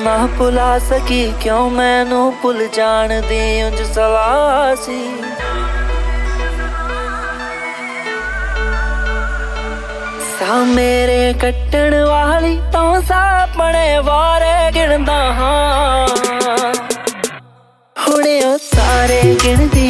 ना भुला सकी क्यों मैनू भुल जान दी उंज सलाह सी। सा मेरे कट्टण वाली तो सापने वारे गिनदा हां हुणे ओ सारे गिनदी